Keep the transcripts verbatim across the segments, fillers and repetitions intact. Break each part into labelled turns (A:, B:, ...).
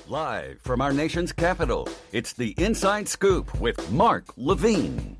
A: Live from our nation's capital, it's the Inside Scoop with Mark Levine.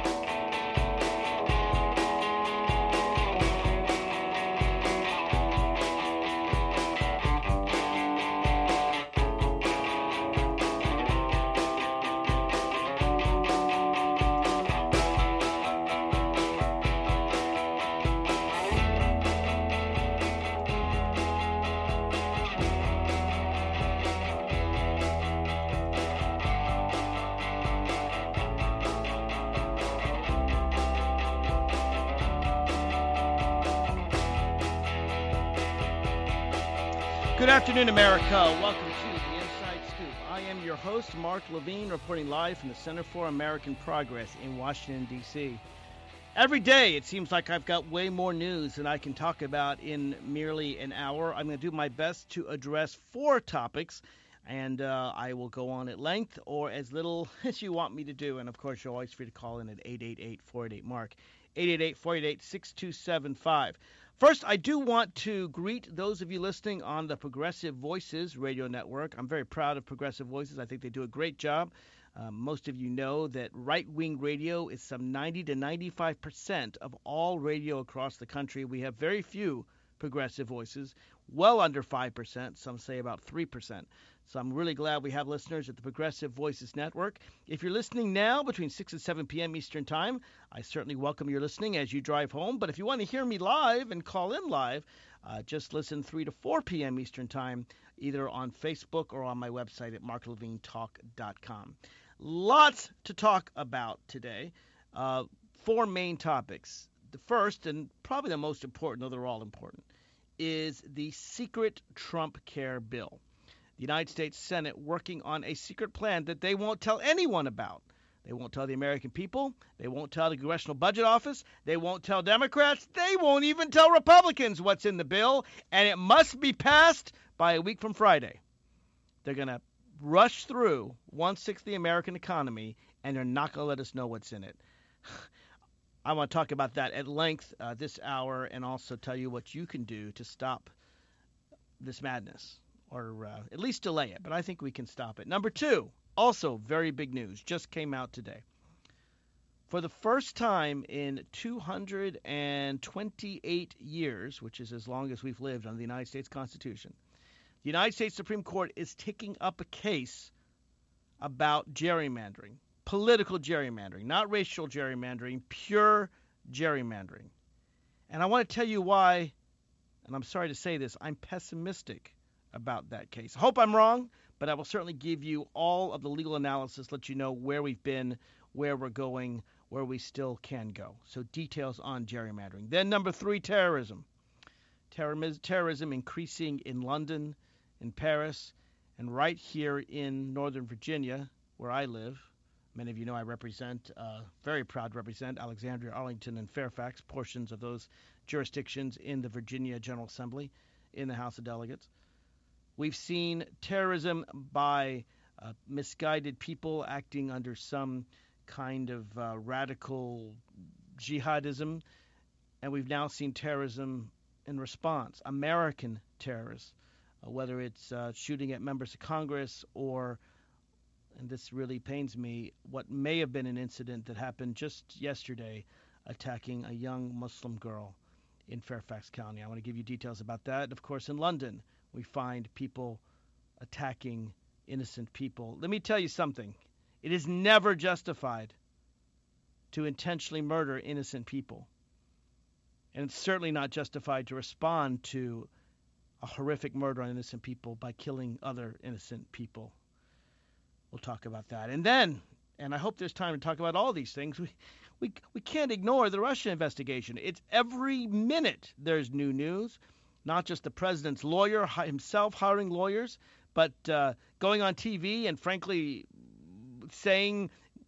B: Good afternoon, America. Welcome to the Inside Scoop. I am your host, Mark Levine, reporting live from the Center for American Progress in Washington, D C Every day, it seems like I've got way more news than I can talk about in merely an hour. I'm going to do my best to address four topics, and uh, I will go on at length or as little as you want me to do. And, of course, you're always free to call in at eight eight eight, four eight eight, MARK, eight eight eight, four eight eight, six two seven five. First, I do want to greet those of you listening on the Progressive Voices radio network. I'm very proud of Progressive Voices. I think they do a great job. Um, most of you know that right-wing radio is some ninety to ninety-five percent of all radio across the country. We have very few progressive voices, well under five percent. Some say about three percent. So I'm really glad we have listeners at the Progressive Voices Network. If you're listening now between six and seven p.m. Eastern Time, I certainly welcome your listening as you drive home. But if you want to hear me live and call in live, uh, just listen three to four p.m. Eastern Time, either on Facebook or on my website at mark levine talk dot com. Lots to talk about today. Uh, four main topics. The first, and probably the most important, though they're all important, is the secret Trump Care bill. The United States Senate working on a secret plan that they won't tell anyone about. They won't tell the American people. They won't tell the Congressional Budget Office. They won't tell Democrats. They won't even tell Republicans what's in the bill, and it must be passed by a week from Friday. They're going to rush through one-sixth of the American economy, and they're not going to let us know what's in it. I want to talk about that at length uh, this hour and also tell you what you can do to stop this madness. Or uh, at least delay it, but I think we can stop it. Number two, also very big news, just came out today. For the first time in two hundred twenty-eight years, which is as long as we've lived under the United States Constitution, the United States Supreme Court is taking up a case about gerrymandering, political gerrymandering, not racial gerrymandering, pure gerrymandering. And I want to tell you why, and I'm sorry to say this, I'm pessimistic about that case. I hope I'm wrong, but I will certainly give you all of the legal analysis, let you know where we've been, where we're going, where we still can go. So details on gerrymandering. Then number three, terrorism. Terrorism, terrorism increasing in London, in Paris, and right here in Northern Virginia, where I live. Many of you know I represent, uh, very proud to represent Alexandria, Arlington, and Fairfax, portions of those jurisdictions in the Virginia General Assembly, in the House of Delegates. We've seen terrorism by uh, misguided people acting under some kind of uh, radical jihadism, and we've now seen terrorism in response, American terrorists, uh, whether it's uh, shooting at members of Congress or, and this really pains me, what may have been an incident that happened just yesterday, attacking a young Muslim girl in Fairfax County. I want to give you details about that. And of course, in London, we find people attacking innocent people. Let me tell you something. It is never justified to intentionally murder innocent people. And it's certainly not justified to respond to a horrific murder on innocent people by killing other innocent people. We'll talk about that. And then, and I hope there's time to talk about all these things, we we, we can't ignore the Russia investigation. It's every minute there's new news. Not just the president's lawyer himself hiring lawyers, but uh, going on T V and frankly saying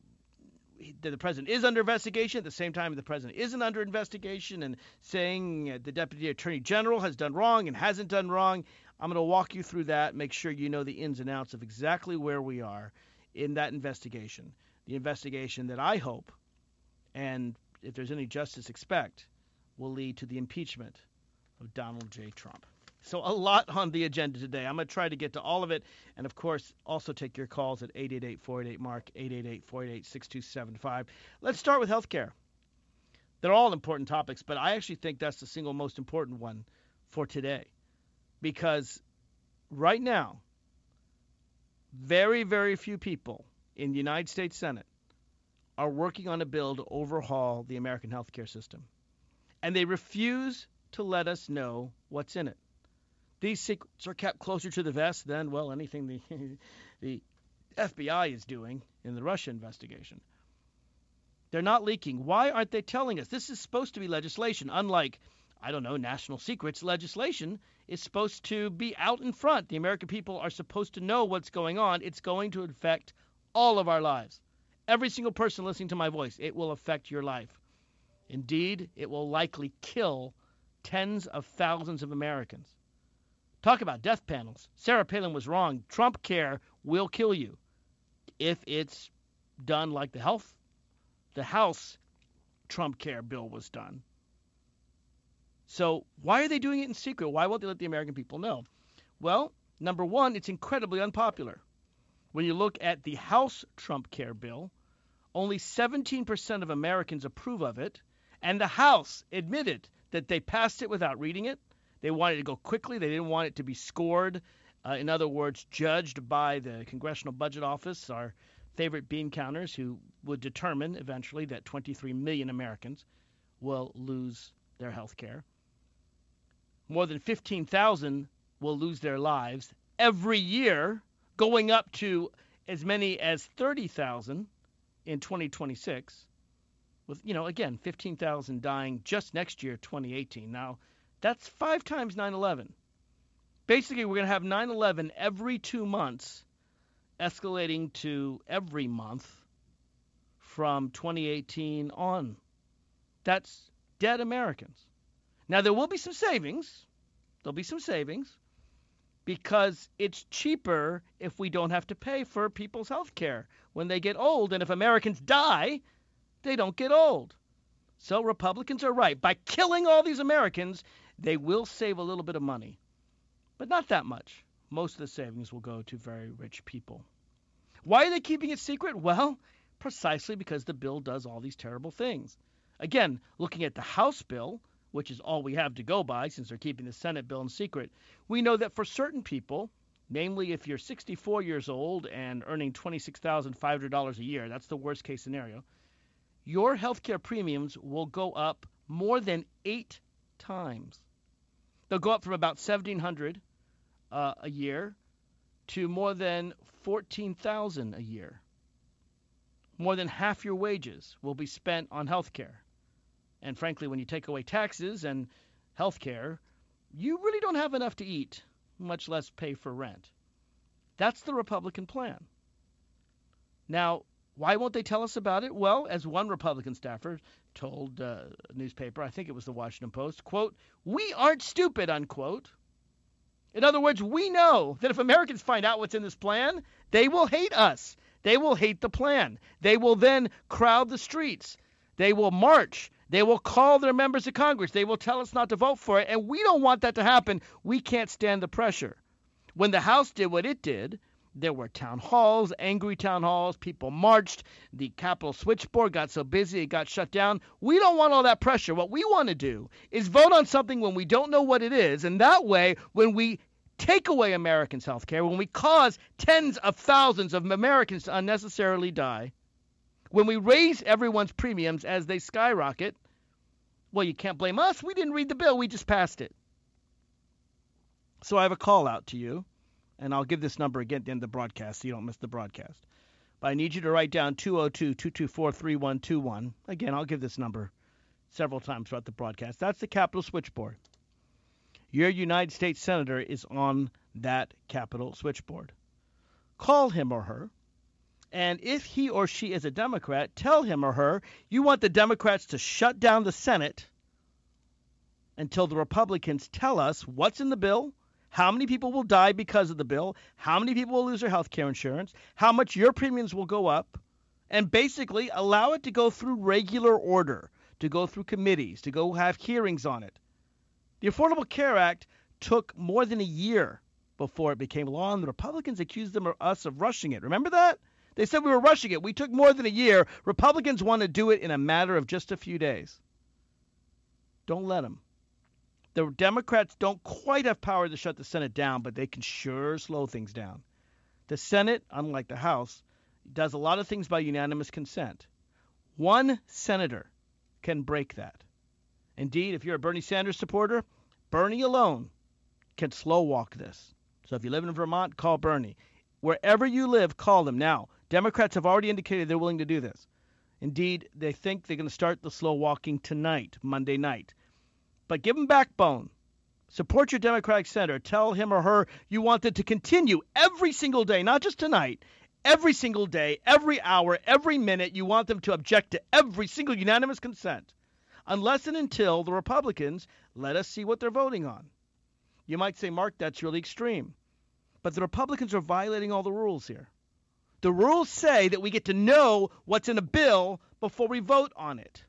B: that the president is under investigation at the same time the president isn't under investigation, and saying the deputy attorney general has done wrong and hasn't done wrong. I'm going to walk you through that, make sure you know the ins and outs of exactly where we are in that investigation. The investigation that I hope, and if there's any justice expect, will lead to the impeachment of Donald J. Trump. So a lot on the agenda today. I'm going to try to get to all of it. And, of course, also take your calls at eight eight eight, four eight eight, MARK, eight eight eight, four eight eight, six two seven five. Let's start with health care. They're all important topics, but I actually think that's the single most important one for today. Because right now, very, very few people in the United States Senate are working on a bill to overhaul the American healthcare system. And they refuse to let us know what's in it. These secrets are kept closer to the vest than, well, anything the the F B I is doing in the Russia investigation. They're not leaking. Why aren't they telling us? This is supposed to be legislation. Unlike, I don't know, national secrets, legislation is supposed to be out in front. The American people are supposed to know what's going on. It's going to affect all of our lives. Every single person listening to my voice, it will affect your life. Indeed, it will likely kill tens of thousands of Americans. Talk about death panels. Sarah Palin was wrong. Trump care will kill you if it's done like the health, the House Trump care bill was done. So why are they doing it in secret? Why won't they let the American people know? Well, number one, it's incredibly unpopular. When you look at the House Trump care bill, only seventeen percent of Americans approve of it, and the House admitted that they passed it without reading it. They wanted to go quickly. They didn't want it to be scored. Uh, in other words, judged by the Congressional Budget Office, our favorite bean counters, who would determine eventually that twenty-three million Americans will lose their health care. More than fifteen thousand will lose their lives every year, going up to as many as thirty thousand in twenty twenty-six. With, you know, again, fifteen thousand dying just next year, twenty eighteen. Now, that's five times nine eleven. Basically, we're going to have nine eleven every two months, escalating to every month from twenty eighteen on. That's dead Americans. Now, there will be some savings. There'll be some savings because it's cheaper if we don't have to pay for people's health care when they get old. And if Americans die, they don't get old. So Republicans are right. By killing all these Americans, they will save a little bit of money, but not that much. Most of the savings will go to very rich people. Why are they keeping it secret? Well, precisely because the bill does all these terrible things. Again, looking at the House bill, which is all we have to go by since they're keeping the Senate bill in secret, we know that for certain people, namely if you're sixty-four years old and earning twenty-six thousand five hundred dollars a year, that's the worst case scenario, your health care premiums will go up more than eight times. They'll go up from about seventeen hundred dollars uh, a year to more than fourteen thousand dollars a year. More than half your wages will be spent on health care. And frankly, when you take away taxes and health care, you really don't have enough to eat, much less pay for rent. That's the Republican plan. Now, why won't they tell us about it? Well, as one Republican staffer told uh, a newspaper, I think it was the Washington Post, quote, "We aren't stupid," unquote. In other words, we know that if Americans find out what's in this plan, they will hate us. They will hate the plan. They will then crowd the streets. They will march. They will call their members of Congress. They will tell us not to vote for it, and we don't want that to happen. We can't stand the pressure. When the House did what it did, there were town halls, angry town halls. People marched. The Capitol switchboard got so busy it got shut down. We don't want all that pressure. What we want to do is vote on something when we don't know what it is, and that way, when we take away Americans' health care, when we cause tens of thousands of Americans to unnecessarily die, when we raise everyone's premiums as they skyrocket, well, you can't blame us. We didn't read the bill. We just passed it. So I have a call out to you, and I'll give this number again at the end of the broadcast so you don't miss the broadcast. But I need you to write down two oh two, two two four, three one two one. Again, I'll give this number several times throughout the broadcast. That's the Capitol switchboard. Your United States Senator is on that Capitol switchboard. Call him or her, and if he or she is a Democrat, tell him or her you want the Democrats to shut down the Senate until the Republicans tell us what's in the bill, how many people will die because of the bill, how many people will lose their health care insurance, how much your premiums will go up, and basically allow it to go through regular order, to go through committees, to go have hearings on it. The Affordable Care Act took more than a year before it became law, and the Republicans accused them of us of rushing it. Remember that? They said we were rushing it. We took more than a year. Republicans want to do it in a matter of just a few days. Don't let them. The Democrats don't quite have power to shut the Senate down, but they can sure slow things down. The Senate, unlike the House, does a lot of things by unanimous consent. One senator can break that. Indeed, if you're a Bernie Sanders supporter, Bernie alone can slow walk this. So if you live in Vermont, call Bernie. Wherever you live, call them. Now, Democrats have already indicated they're willing to do this. Indeed, they think they're going to start the slow walking tonight, Monday night. But give them backbone. Support your Democratic senator. Tell him or her you want it to continue every single day, not just tonight. Every single day, every hour, every minute, you want them to object to every single unanimous consent. Unless and until the Republicans let us see what they're voting on. You might say, Mark, that's really extreme. But the Republicans are violating all the rules here. The rules say that we get to know what's in a bill before we vote on it.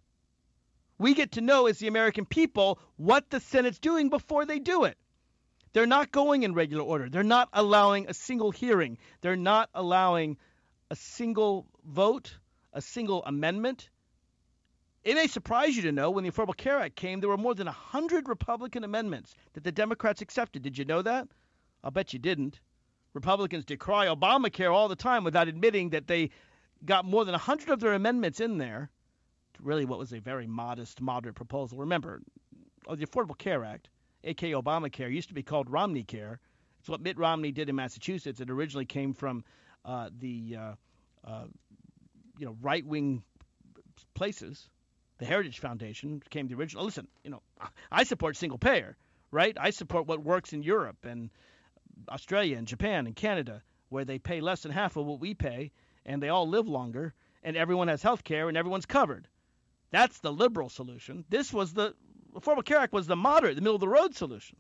B: We get to know as the American people what the Senate's doing before they do it. They're not going in regular order. They're not allowing a single hearing. They're not allowing a single vote, a single amendment. It may surprise you to know when the Affordable Care Act came, there were more than one hundred Republican amendments that the Democrats accepted. Did you know that? I'll bet you didn't. Republicans decry Obamacare all the time without admitting that they got more than one hundred of their amendments in there. Really what was a very modest, moderate proposal. Remember, oh, the Affordable Care Act, a k a. Obamacare, used to be called Romney Care. It's what Mitt Romney did in Massachusetts. It originally came from uh, the uh, uh, you know right-wing places. The Heritage Foundation became the original. Listen, you know, I support single payer, right? I support what works in Europe and Australia and Japan and Canada, where they pay less than half of what we pay, and they all live longer, and everyone has health care, and everyone's covered. That's the liberal solution. This was the Affordable Care Act was the moderate, the middle-of-the-road solution.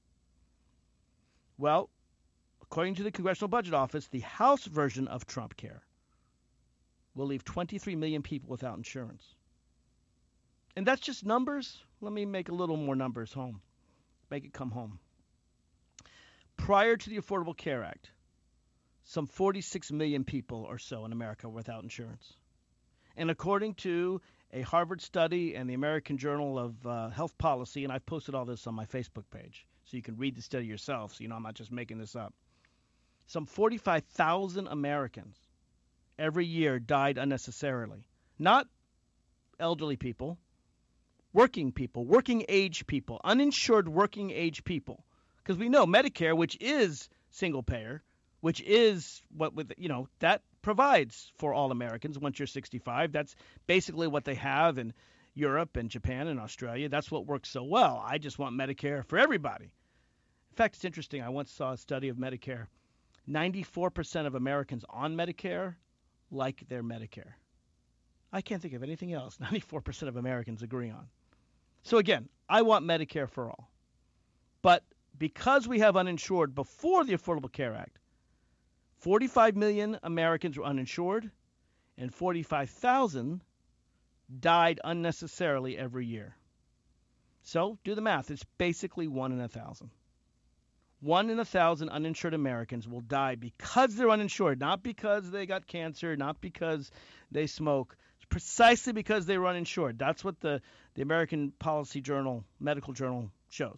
B: Well, according to the Congressional Budget Office, the House version of Trump Care will leave twenty-three million people without insurance. And that's just numbers. Let me make a little more numbers home. Make it come home. Prior to the Affordable Care Act, some forty-six million people or so in America were without insurance. And according to a Harvard study and the American Journal of uh, Health Policy, and I've posted all this on my Facebook page, so you can read the study yourself, so you know I'm not just making this up. Some forty-five thousand Americans every year died unnecessarily. Not elderly people, working people, working age people, uninsured working age people. Because we know Medicare, which is single payer, which is what, with you know, that provides for all Americans once you're sixty-five. That's basically what they have in Europe and Japan and Australia. That's what works so well. I just want Medicare for everybody. In fact, it's interesting. I once saw a study of Medicare. ninety-four percent of Americans on Medicare like their Medicare. I can't think of anything else ninety-four percent of Americans agree on. So again, I want Medicare for all. But because we have uninsured before the Affordable Care Act, forty-five million Americans were uninsured and forty-five thousand died unnecessarily every year. So do the math. It's basically one in a thousand. One in a thousand uninsured Americans will die because they're uninsured, not because they got cancer, not because they smoke. It's precisely because they were uninsured. That's what the, the American Policy Journal, Medical Journal shows.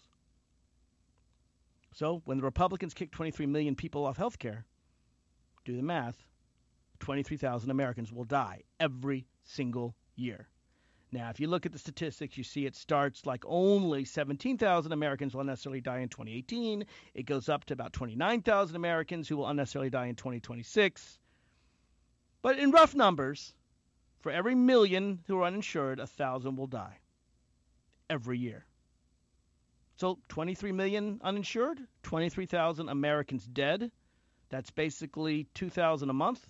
B: So when the Republicans kick twenty-three million people off health care, do the math, twenty-three thousand Americans will die every single year. Now, if you look at the statistics, you see it starts like only seventeen thousand Americans will unnecessarily die in twenty eighteen. It goes up to about twenty-nine thousand Americans who will unnecessarily die in twenty twenty-six. But in rough numbers, for every million who are uninsured, one thousand will die every year. So twenty-three million uninsured, twenty-three thousand Americans dead. That's basically two thousand a month.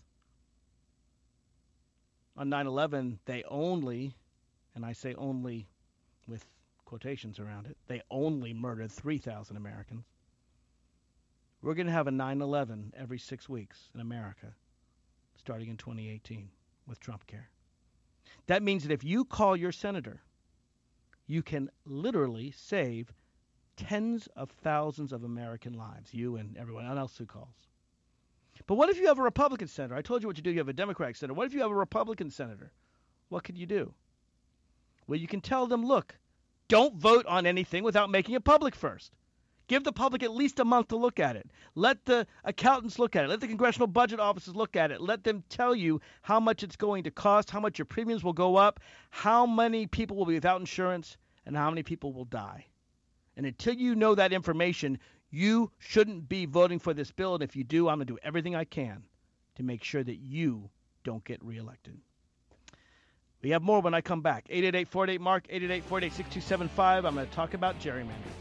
B: On nine eleven, they only, and I say only with quotations around it, they only murdered three thousand Americans. We're going to have a nine eleven every six weeks in America, starting in twenty eighteen with Trump Care. That means that if you call your senator, you can literally save tens of thousands of American lives, you and everyone else who calls. But what if you have a Republican senator? I told you what you do. You have a Democratic senator. What if you have a Republican senator? What could you do? Well, you can tell them, look, don't vote on anything without making it public first. Give the public at least a month to look at it. Let the accountants look at it. Let the congressional budget offices look at it. Let them tell you how much it's going to cost, how much your premiums will go up, how many people will be without insurance, and how many people will die. And until you know that information, you shouldn't be voting for this bill. And if you do, I'm going to do everything I can to make sure that you don't get reelected. We have more when I come back. eight eight eight, four eight, MARK, eight eight eight, four eight, six two seven five. I'm going to talk about gerrymandering.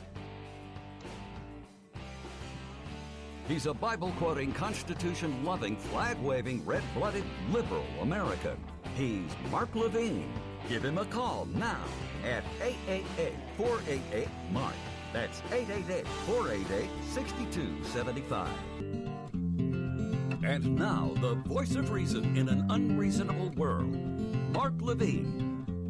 A: He's a Bible-quoting, Constitution-loving, flag-waving, red-blooded, liberal American. He's Mark Levine. Give him a call now at eight eight eight, four eight eight, MARK. That's eight eight eight, four eight eight, six two seven five. And now, the voice of reason in an unreasonable world, Mark Levine.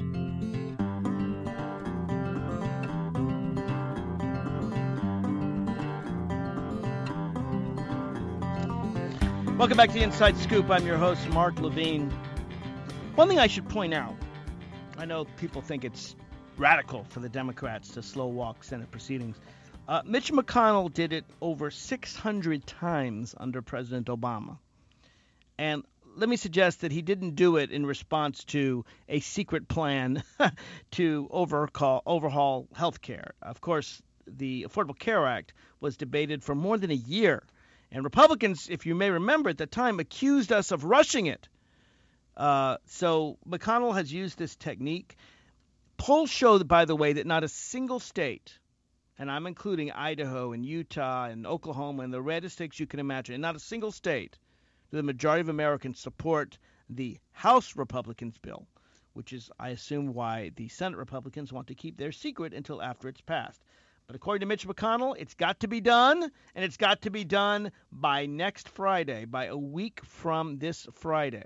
B: Welcome back to the Inside Scoop. I'm your host, Mark Levine. One thing I should point out, I know people think it's radical for the Democrats to slow walk Senate proceedings. Uh, Mitch McConnell did it over six hundred times under President Obama. And let me suggest that he didn't do it in response to a secret plan to overhaul, overhaul health care. Of course, the Affordable Care Act was debated for more than a year. And Republicans, if you may remember at the time, accused us of rushing it. Uh, so McConnell has used this technique. Polls show, by the way, that not a single state, and I'm including Idaho and Utah and Oklahoma and the reddest states you can imagine, and not a single state do the majority of Americans support the House Republicans bill, which is, I assume, why the Senate Republicans want to keep their secret until after it's passed. But according to Mitch McConnell, it's got to be done, and it's got to be done by next Friday, by a week from this Friday.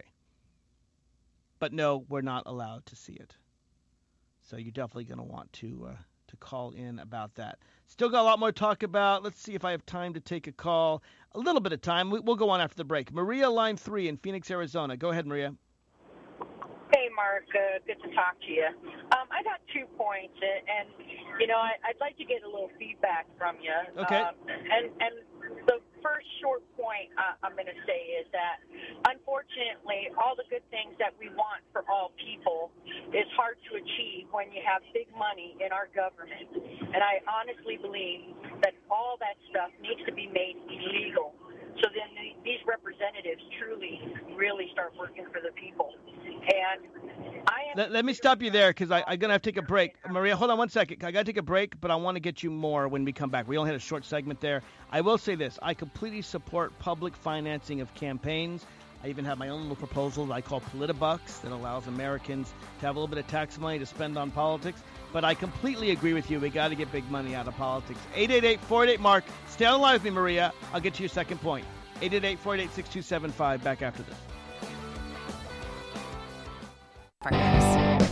B: But no, we're not allowed to see it. So you're definitely going to want to uh, to call in about that. Still got a lot more to talk about. Let's see if I have time to take a call. A little bit of time. We, we'll go on after the break. Maria, line three in Phoenix, Arizona. Go ahead, Maria.
C: Hey, Mark. Uh, good to talk to you. Um, I got two points, and, and you know, I, I'd like to get a little feedback from you.
B: Okay.
C: Um, and, and the first short point uh, I'm going to say is that, unfortunately, all the good things that we want for all people is hard to achieve when you have big money in our government. And I honestly believe that all that stuff needs to be made illegal. So then the, these representatives truly, really start working for the people. And I am.
B: Let, let me stop you there because I'm going to have to take a break. Maria, hold on one second. I got to take a break, but I want to get you more when we come back. We only had a short segment there. I will say this. I completely support public financing of campaigns. I even have my own little proposal that I call Politibucks that allows Americans to have a little bit of tax money to spend on politics. But I completely agree with you. We got to get big money out of politics. eight eight eight, four eight eight, MARK. Stay on the line with me, Maria. I'll get to your second point. eight eight eight, four eight eight, six two seven five. Back after this.
A: Back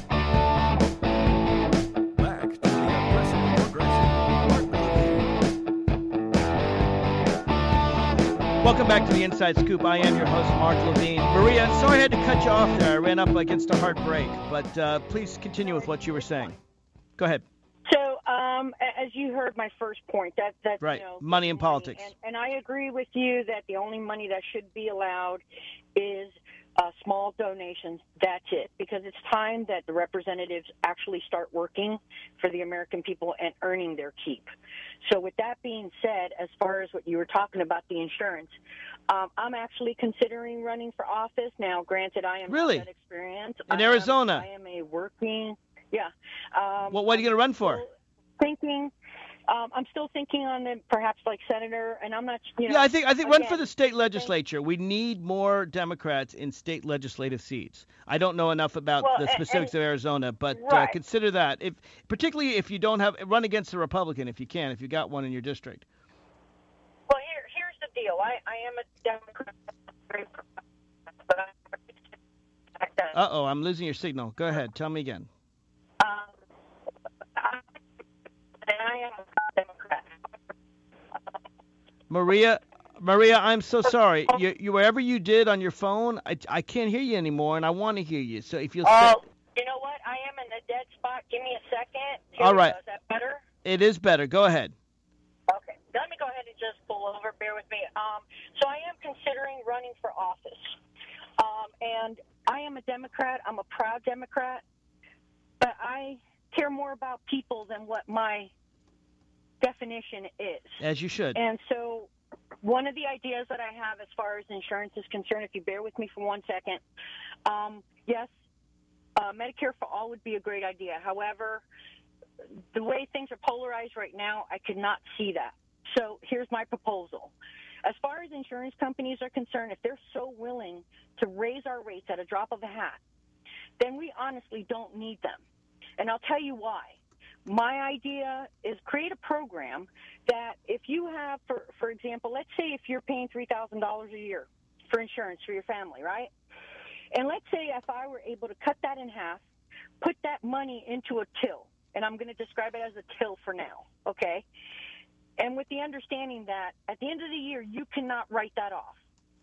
A: to the Aggressive Progressive, Mark Levine.
B: Welcome back to the Inside Scoop. I am your host, Mark Levine. Maria, sorry I had to cut you off there. I ran up against a hard break, but uh, please continue with what you were saying. Go ahead.
C: So, um, as you heard my first point, that that's
B: right.
C: You know,
B: money in politics.
C: And, and I agree with you that the only money that should be allowed is uh, small donations. That's it, because it's time that the representatives actually start working for the American people and earning their keep. So with that being said, as far as what you were talking about, the insurance, um, I'm actually considering running for office. Now, granted, I am
B: really?
C: not that experienced.
B: In
C: I
B: Arizona?
C: Am, I am a working, yeah. Um,
B: well, what are you going to run for?
C: Thinking, um, I'm still thinking on the, perhaps like senator, and I'm not, you know.
B: Yeah, I think I think
C: again,
B: run for the state legislature. We need more Democrats in state legislative seats. I don't know enough about
C: well,
B: the specifics
C: and,
B: of Arizona, but
C: right.
B: uh, consider that. If particularly if you don't have run against a Republican, if you can, if you got one in your district.
C: Well, here here's the deal. I, I am a Democrat, but I'm
B: Uh oh, I'm losing your signal. Go ahead, tell me again.
C: Um, I, and I am a Democrat.
B: Maria, Maria, I'm so sorry. You, you wherever you did on your phone, I, I can't hear you anymore, and I want to hear you. So if you'll.
C: Oh,
B: Sit...
C: you know what? I am in a dead spot. Give me a second. Here
B: All
C: we
B: right.
C: go. Is that better?
B: It is better. Go ahead.
C: Okay. Let me go ahead and just pull over. Bear with me. Um, so I am considering running for office. Um, and I am a Democrat. I'm a proud Democrat. But I care more about people than what my definition is.
B: As you should.
C: And so one of the ideas that I have as far as insurance is concerned, if you bear with me for one second, um, yes, uh, Medicare for all would be a great idea. However, the way things are polarized right now, I could not see that. So here's my proposal. As far as insurance companies are concerned, if they're so willing to raise our rates at a drop of a hat, then we honestly don't need them. And I'll tell you why. My idea is create a program that if you have, for, for example, let's say if you're paying three thousand dollars a year for insurance for your family, right? And let's say if I were able to cut that in half, put that money into a till, and I'm going to describe it as a till for now, okay? And with the understanding that at the end of the year, you cannot write that off.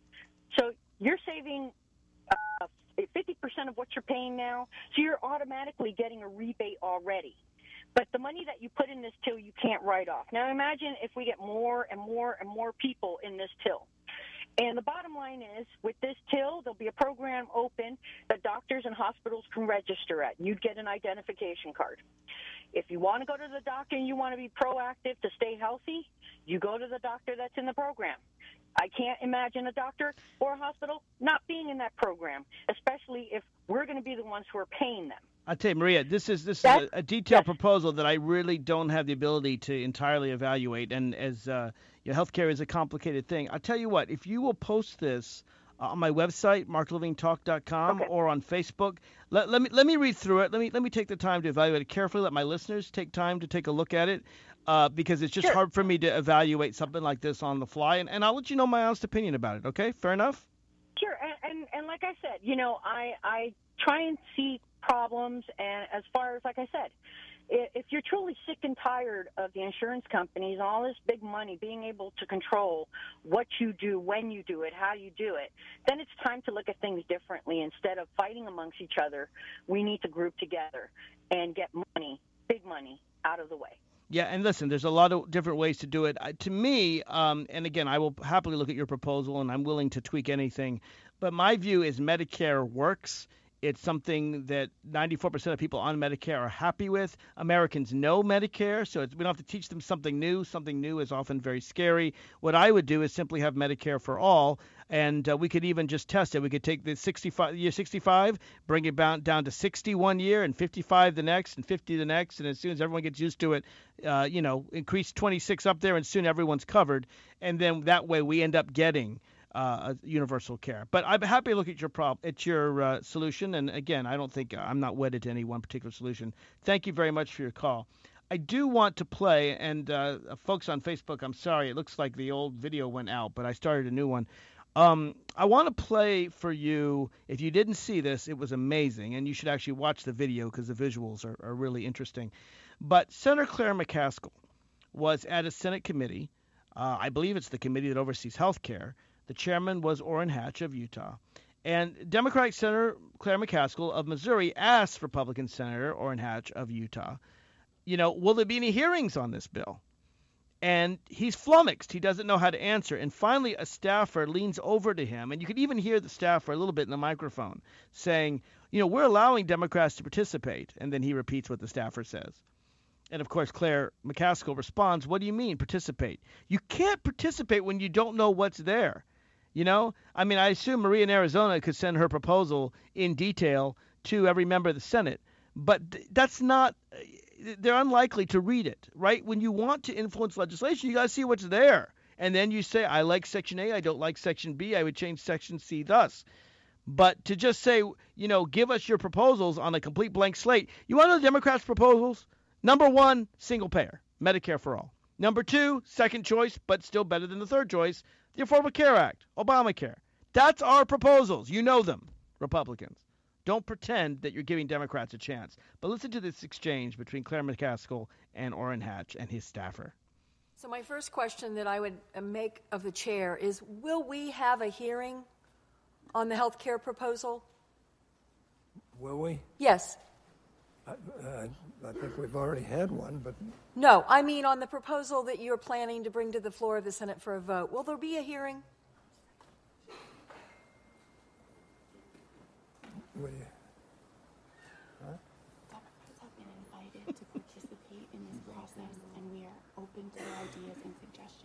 C: So you're saving uh, fifty percent of what you're paying now, so you're automatically getting a rebate already. But the money that you put in this till, you can't write off. Now imagine if we get more and more and more people in this till. And the bottom line is, with this till, there'll be a program open that doctors and hospitals can register at. You'd get an identification card. If you want to go to the doctor and you want to be proactive to stay healthy, you go to the doctor that's in the program. I can't imagine a doctor or a hospital not being in that program, especially if we're going to be the ones who are paying them.
B: I'll tell you, Maria, this is this
C: That's,
B: is a, a detailed
C: yes.
B: proposal that I really don't have the ability to entirely evaluate. And as uh, your healthcare is a complicated thing, I'll tell you what, if you will post this uh, on my website, mark levine talk dot com,
C: Okay.
B: or on Facebook, let, let me let me read through it. Let me let me take the time to evaluate it carefully. Let my listeners take time to take a look at it, uh, because it's just
C: Sure.
B: hard for me to evaluate something like this on the fly. And, and I'll let you know my honest opinion about it. Okay, fair enough?
C: Sure, and, and, and like I said, you know, I, I try and see problems, and as far as, like I said, if, if you're truly sick and tired of the insurance companies, all this big money, being able to control what you do, when you do it, how you do it, then it's time to look at things differently. Instead of fighting amongst each other, we need to group together and get money, big money, out of the way.
B: Yeah, and listen, there's a lot of different ways to do it. Uh, to me, um, and again, I will happily look at your proposal, and I'm willing to tweak anything. But my view is Medicare works. It's something that ninety-four percent of people on Medicare are happy with. Americans know Medicare, so it's, we don't have to teach them something new. Something new is often very scary. What I would do is simply have Medicare for all, and uh, we could even just test it. We could take the sixty-five, year sixty-five, bring it down, down to sixty one year, and fifty-five the next, and fifty the next, and as soon as everyone gets used to it, uh, you know, increase twenty-six up there, and soon everyone's covered, and then that way we end up getting Uh, universal care. But I'm happy to look at your prob- at your uh, solution. And again, I don't think I'm not wedded to any one particular solution. Thank you very much for your call. I do want to play, and uh, folks on Facebook, I'm sorry, it looks like the old video went out, but I started a new one. Um, I want to play for you. If you didn't see this, it was amazing, and you should actually watch the video because the visuals are, are really interesting. But Senator Claire McCaskill was at a Senate committee. Uh, I believe it's the committee that oversees health care. The chairman was Orrin Hatch of Utah. And Democratic Senator Claire McCaskill of Missouri asked Republican Senator Orrin Hatch of Utah, you know, will there be any hearings on this bill? And he's flummoxed. He doesn't know how to answer. And finally, a staffer leans over to him, and you could even hear the staffer a little bit in the microphone saying, you know, we're allowing Democrats to participate. And then he repeats what the staffer says. And, of course, Claire McCaskill responds, what do you mean participate? You can't participate when you don't know what's there. You know, I mean, I assume Maria in Arizona could send her proposal in detail to every member of the Senate, but that's not, they're unlikely to read it, right? When you want to influence legislation, you got to see what's there. And then you say, I like Section A, I don't like Section B, I would change Section C thus. But to just say, you know, give us your proposals on a complete blank slate. You want to know the Democrats' proposals? Number one, single payer, Medicare for all. Number two, second choice, but still better than the third choice, the Affordable Care Act, Obamacare. That's our proposals. You know them, Republicans. Don't pretend that you're giving Democrats a chance. But listen to this exchange between Claire McCaskill and Orrin Hatch and his staffer.
D: So my first question that I would make of the chair is, will we have a hearing on the health care proposal?
E: Will we?
D: Yes.
E: I, uh, I think we've already had one, but...
D: No, I mean on the proposal that you're planning to bring to the floor of the Senate for a vote. Will there be a hearing?
E: Will you? Huh?
F: Democrats have been invited to participate in this process, and we are open to their ideas and suggestions.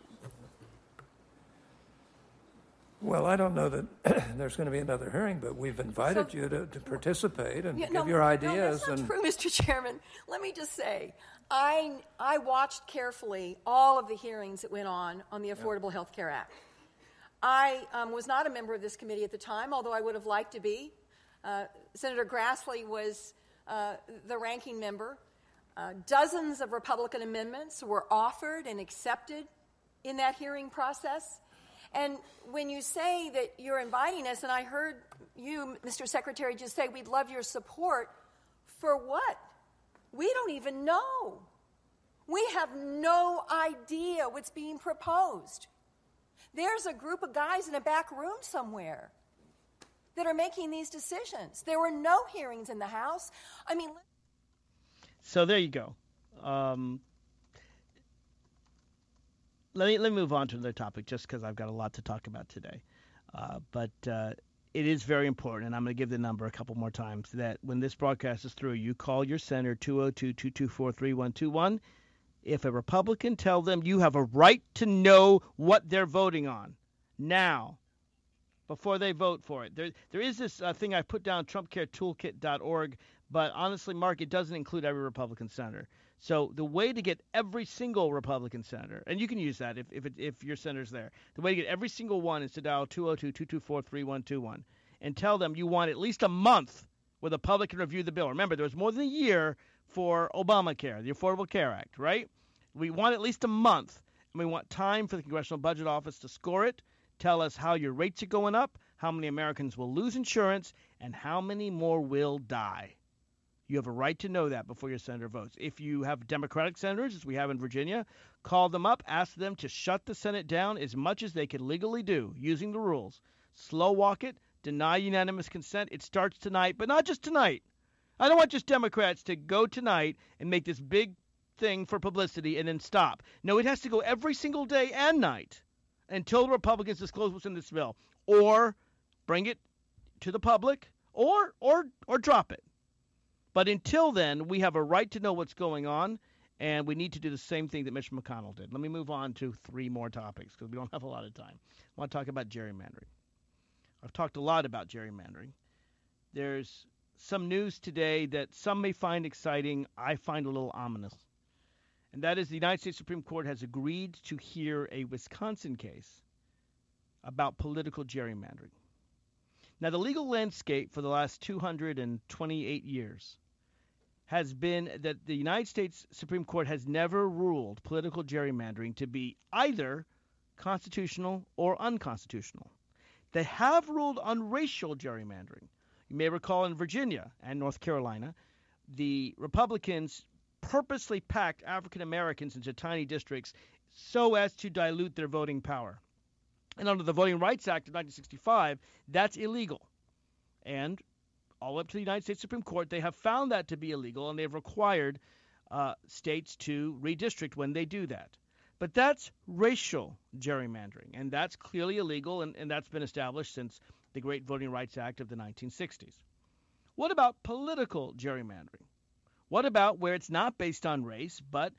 E: Well, I don't know that there's going to be another hearing, but we've invited
D: So-
E: you to, to participate and
D: Yeah,
E: give
D: no,
E: your
D: No,
E: ideas.
D: that's not
E: and
D: true, Mister Chairman. Let me just say, I, I watched carefully all of the hearings that went on on the Affordable Health Care Act. I um, was not a member of this committee at the time, although I would have liked to be. Uh, Senator Grassley was uh, the ranking member. Uh, dozens of Republican amendments were offered and accepted in that hearing process. And when you say that you're inviting us, and I heard you, Mister Secretary, just say we'd love your support, for what? We don't even know. We have no idea what's being proposed. There's a group of guys in a back room somewhere that are making these decisions. There were no hearings in the House. I mean...
B: So there you go. Um, let me let me move on to another topic, just because I've got a lot to talk about today. Uh, but uh, it is very important, and I'm going to give the number a couple more times, that when this broadcast is through, you call your senator, two oh two, two two four, three one two one. If a Republican, tell them you have a right to know what they're voting on now, before they vote for it. There, there is this uh, thing I put down, trump care toolkit dot org, but honestly, Mark, it doesn't include every Republican senator. So the way to get every single Republican senator, and you can use that if if, it, if your senator's there, the way to get every single one is to dial two oh two, two two four, three one two one and tell them you want at least a month where the public can review the bill. Remember, there was more than a year for Obamacare, the Affordable Care Act, right? We want at least a month, and we want time for the Congressional Budget Office to score it, tell us how your rates are going up, how many Americans will lose insurance, and how many more will die. You have a right to know that before your senator votes. If you have Democratic senators, as we have in Virginia, call them up, ask them to shut the Senate down as much as they can legally do using the rules. Slow walk it, deny unanimous consent. It starts tonight, but not just tonight. I don't want just Democrats to go tonight and make this big thing for publicity and then stop. No, it has to go every single day and night until the Republicans disclose what's in this bill, or bring it to the public, or or or drop it. But until then, we have a right to know what's going on, and we need to do the same thing that Mitch McConnell did. Let me move on to three more topics because we don't have a lot of time. I want to talk about gerrymandering. I've talked a lot about gerrymandering. There's some news today that some may find exciting. I find a little ominous. And that is the United States Supreme Court has agreed to hear a Wisconsin case about political gerrymandering. Now, the legal landscape for the last two hundred twenty-eight years has been that the United States Supreme Court has never ruled political gerrymandering to be either constitutional or unconstitutional. They have ruled on racial gerrymandering. You may recall in Virginia and North Carolina, the Republicans purposely packed African Americans into tiny districts so as to dilute their voting power. And under the Voting Rights Act of nineteen sixty-five, that's illegal. And all up to the United States Supreme Court, they have found that to be illegal, and they've required uh, states to redistrict when they do that. But that's racial gerrymandering, and that's clearly illegal, and, and that's been established since the Great Voting Rights Act of the nineteen sixties. What about political gerrymandering? What about where it's not based on race, but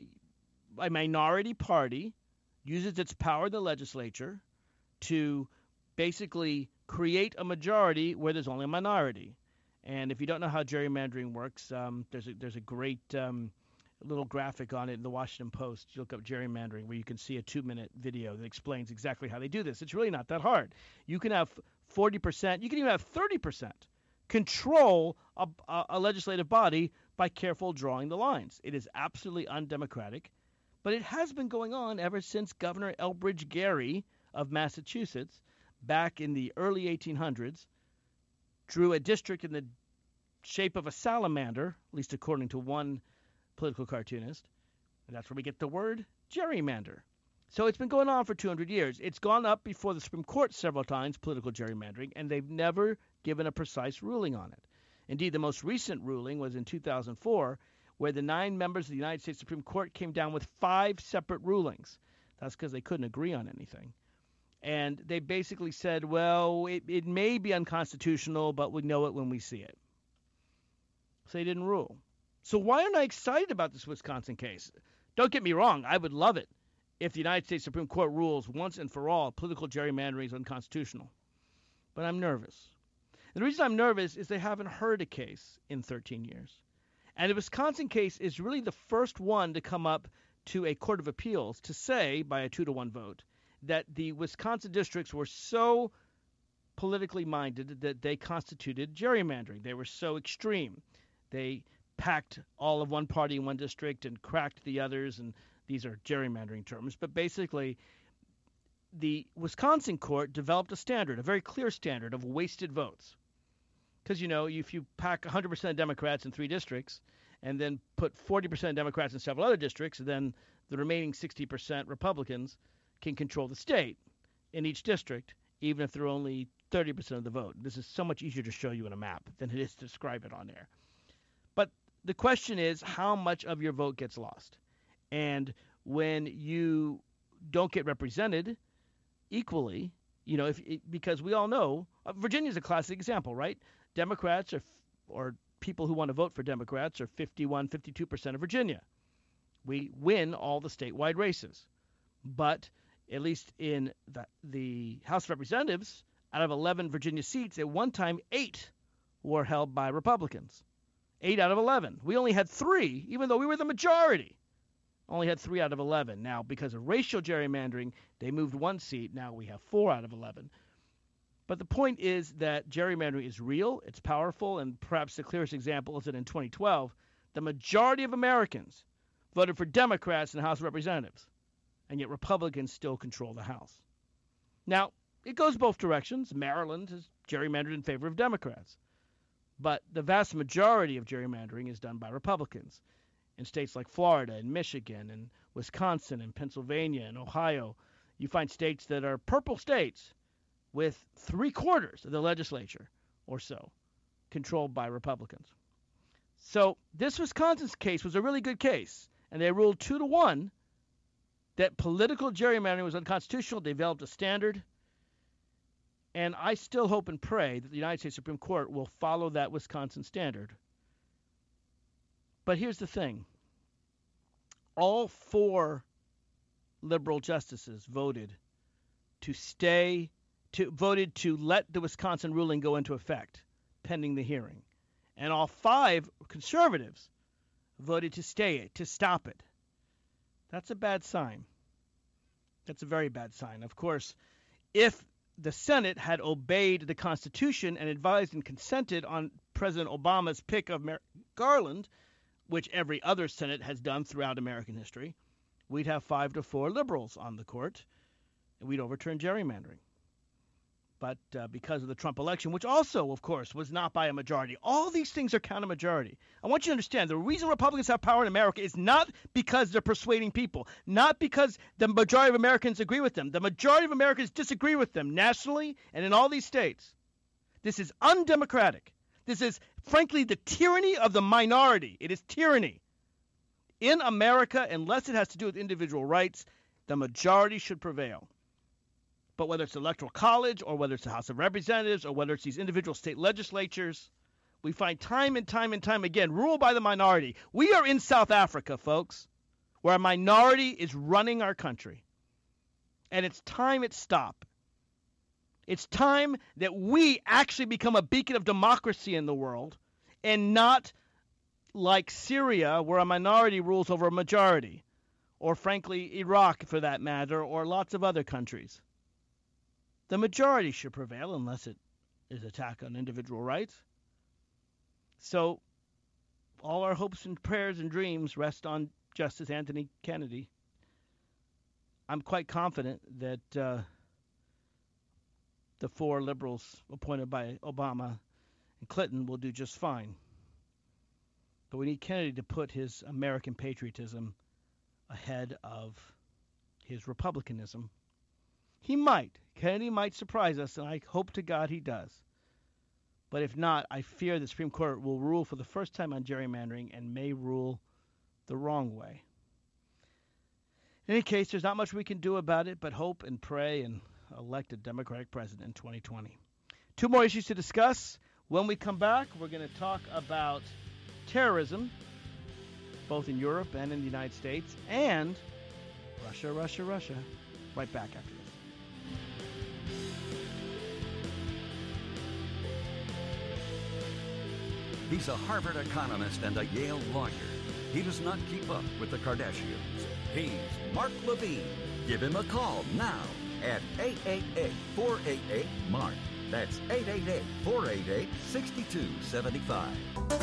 B: a minority party uses its power in the legislature to basically create a majority where there's only a minority? And if you don't know how gerrymandering works, um, there's a, there's a great um, little graphic on it in the Washington Post. You look up gerrymandering, where you can see a two-minute video that explains exactly how they do this. It's really not that hard. You can have forty percent, you can even have thirty percent control a, a, a legislative body by careful drawing the lines. It is absolutely undemocratic, but it has been going on ever since Governor Elbridge Gerry of Massachusetts, back in the early eighteen hundreds, drew a district in the shape of a salamander, at least according to one political cartoonist. And that's where we get the word gerrymander. So it's been going on for two hundred years. It's gone up before the Supreme Court several times, political gerrymandering, and they've never given a precise ruling on it. Indeed, the most recent ruling was in two thousand four, where the nine members of the United States Supreme Court came down with five separate rulings. That's because they couldn't agree on anything. And they basically said, well, it, it may be unconstitutional, but we know it when we see it. So they didn't rule. So why aren't I excited about this Wisconsin case? Don't get me wrong, I would love it if the United States Supreme Court rules once and for all political gerrymandering is unconstitutional. But I'm nervous. And the reason I'm nervous is they haven't heard a case in thirteen years. And the Wisconsin case is really the first one to come up to a court of appeals to say, by a two to one vote, that the Wisconsin districts were so politically minded that they constituted gerrymandering. They were so extreme. They packed all of one party in one district and cracked the others, and these are gerrymandering terms. But basically, the Wisconsin court developed a standard, a very clear standard of wasted votes. Because, you know, if you pack one hundred percent Democrats in three districts and then put forty percent Democrats in several other districts, then the remaining sixty percent Republicans can control the state in each district, even if they're only thirty percent of the vote. This is so much easier to show you in a map than it is to describe it on air. But the question is, how much of your vote gets lost? And when you don't get represented equally, you know, if it, because we all know, uh, Virginia is a classic example, right? Democrats are, or people who want to vote for Democrats are fifty-one, fifty-two percent of Virginia. We win all the statewide races. But at least in the, the House of Representatives, out of eleven Virginia seats, at one time, eight were held by Republicans. Eight out of eleven. We only had three, even though we were the majority. Only had three out of eleven. Now, because of racial gerrymandering, they moved one seat. Now we have four out of eleven. But the point is that gerrymandering is real, it's powerful, and perhaps the clearest example is that in twenty twelve, the majority of Americans voted for Democrats in the House of Representatives, and yet Republicans still control the House. Now, it goes both directions. Maryland has gerrymandered in favor of Democrats. But the vast majority of gerrymandering is done by Republicans. In states like Florida and Michigan and Wisconsin and Pennsylvania and Ohio, you find states that are purple states with three quarters of the legislature or so controlled by Republicans. So this Wisconsin's case was a really good case, and they ruled two to one that political gerrymandering was unconstitutional. They developed a standard, and I still hope and pray that the United States Supreme Court will follow that Wisconsin standard. But here's the thing. All four liberal justices voted to stay, to voted to let the Wisconsin ruling go into effect pending the hearing. And all five conservatives voted to stay it, to stop it. That's a bad sign. That's a very bad sign. Of course, if the Senate had obeyed the Constitution and advised and consented on President Obama's pick of Merrick Garland, which every other Senate has done throughout American history, we'd have five to four liberals on the court, and we'd overturn gerrymandering. But uh, because of the Trump election, which also, of course, was not by a majority, all these things are counter-majority. I want you to understand, the reason Republicans have power in America is not because they're persuading people, not because the majority of Americans agree with them. The majority of Americans disagree with them nationally and in all these states. This is undemocratic. This is, frankly, the tyranny of the minority. It is tyranny. In America, unless it has to do with individual rights, the majority should prevail. But whether it's the Electoral College or whether it's the House of Representatives or whether it's these individual state legislatures, we find time and time and time again, rule by the minority. We are in South Africa, folks, where a minority is running our country. And it's time it stop. It's time that we actually become a beacon of democracy in the world and not like Syria, where a minority rules over a majority, or frankly, Iraq for that matter, or lots of other countries. The majority should prevail unless it is attack on individual rights. So all our hopes and prayers and dreams rest on Justice Anthony Kennedy. I'm quite confident that uh, the four liberals appointed by Obama and Clinton will do just fine. But we need Kennedy to put his American patriotism ahead of his Republicanism. He might. Kennedy might surprise us, and I hope to God he does. But if not, I fear the Supreme Court will rule for the first time on gerrymandering and may rule the wrong way. In any case, there's not much we can do about it but hope and pray and elect a Democratic president in twenty twenty. Two more issues to discuss. When we come back, we're going to talk about terrorism, both in Europe and in the United States, and Russia, Russia, Russia. Right back after this.
A: He's a Harvard economist and a Yale lawyer. He does not keep up with the Kardashians. He's Mark Levine. Give him a call now at eight eight eight, four eight eight, MARK. That's eight eight eight, four eight eight, six two seven five.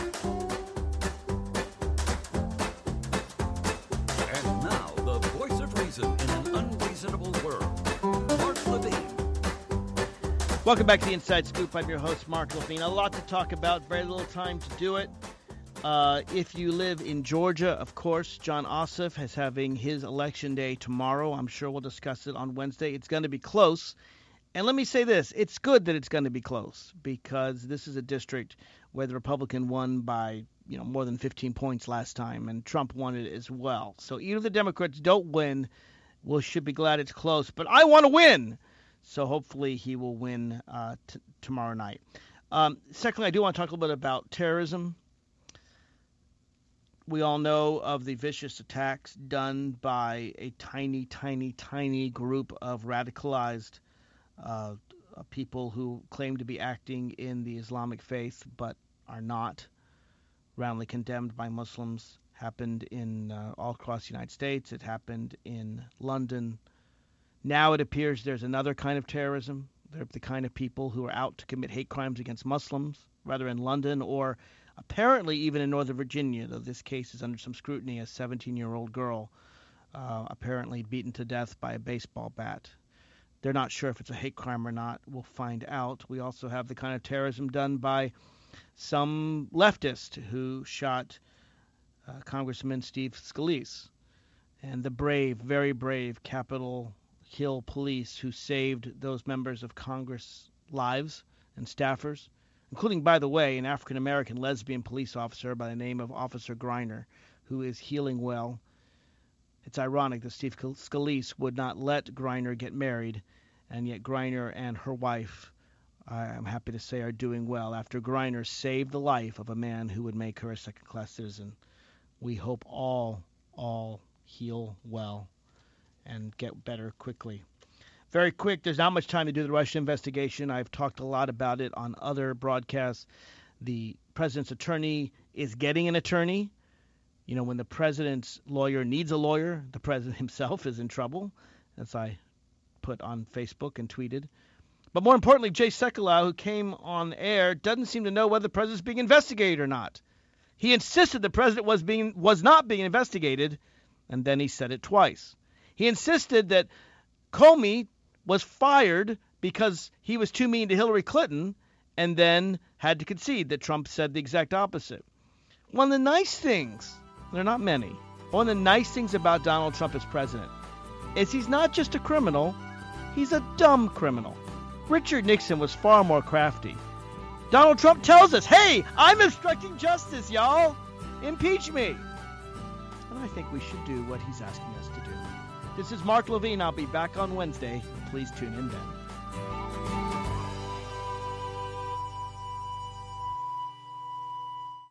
A: And now, the voice of reason in an unreasonable world, Mark Levine.
B: Welcome back to the Inside Scoop. I'm your host, Mark Levine. A lot to talk about, very little time to do it. Uh, if you live in Georgia, of course, Jon Ossoff is having his election day tomorrow. I'm sure we'll discuss it on Wednesday. It's going to be close. And let me say this. It's good that it's going to be close because this is a district where the Republican won by, you know, more than fifteen points last time, and Trump won it as well. So even if the Democrats don't win, we should be glad it's close. But I want to win. So hopefully he will win uh, t- tomorrow night. Um, secondly, I do want to talk a little bit about terrorism. We all know of the vicious attacks done by a tiny, tiny, tiny group of radicalized uh, people who claim to be acting in the Islamic faith but are not, roundly condemned by Muslims. Happened in uh, all across the United States. It happened in London. Now it appears there's another kind of terrorism. They're the kind of people who are out to commit hate crimes against Muslims, rather in London or apparently even in Northern Virginia, though this case is under some scrutiny. A seventeen-year-old girl uh, apparently beaten to death by a baseball bat. They're not sure if it's a hate crime or not. We'll find out. We also have the kind of terrorism done by some leftist who shot uh, Congressman Steve Scalise and the brave, very brave Capitol Hill police who saved those members of Congress' lives and staffers, including, by the way, an African-American lesbian police officer by the name of Officer Griner, who is healing well. It's ironic that Steve Scalise would not let Griner get married, and yet Griner and her wife, I'm happy to say, are doing well after Griner saved the life of a man who would make her a second-class citizen. We hope all, all heal well and get better quickly. Very quick, there's not much time to do the Russia investigation. I've talked a lot about it on other broadcasts. The president's attorney is getting an attorney. You know, when the president's lawyer needs a lawyer, the president himself is in trouble, as I put on Facebook and tweeted. But more importantly, Jay Sekulow, who came on air, doesn't seem to know whether the president's being investigated or not. He insisted the president was being was not being investigated, and then he said it twice. He insisted that Comey was fired because he was too mean to Hillary Clinton, and then had to concede that Trump said the exact opposite. One of the nice things, there are not many, one of the nice things about Donald Trump as president is he's not just a criminal, he's a dumb criminal. Richard Nixon was far more crafty. Donald Trump tells us, hey, I'm obstructing justice, y'all. Impeach me. And I think we should do what he's asking us to do. This is Mark Levine. I'll be back on Wednesday. Please tune in then.